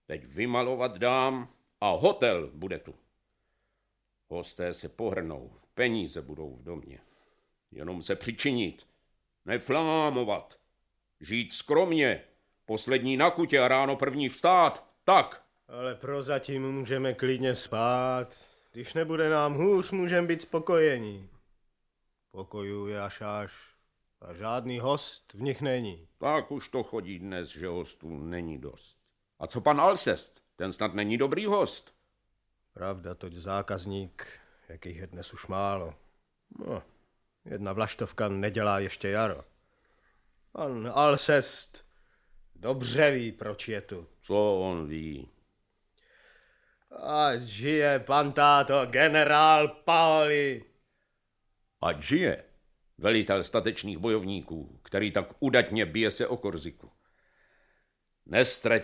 Teď vymalovat dám a hotel bude tu. Hosté se pohrnou, peníze budou v domě. Jenom se přičinit, neflámovat, žít skromně, poslední na kutě a ráno první vstát, tak. Ale prozatím můžeme klidně spát. Když nebude nám hůř, můžeme být spokojení. Pokojů je až a žádný host v nich není. Tak už to chodí dnes, že hostů není dost. A co pan Alcest? Ten snad není dobrý host. Pravda, toť zákazník, jakých je dnes už málo. No, jedna vlaštovka nedělá ještě jaro. Pan Alcest dobře ví, proč je tu. Co on ví? Ať žije pan táto generál Paoli. Ať žije velitel statečných bojovníků, který tak udatně bije se o Korziku. Nestratí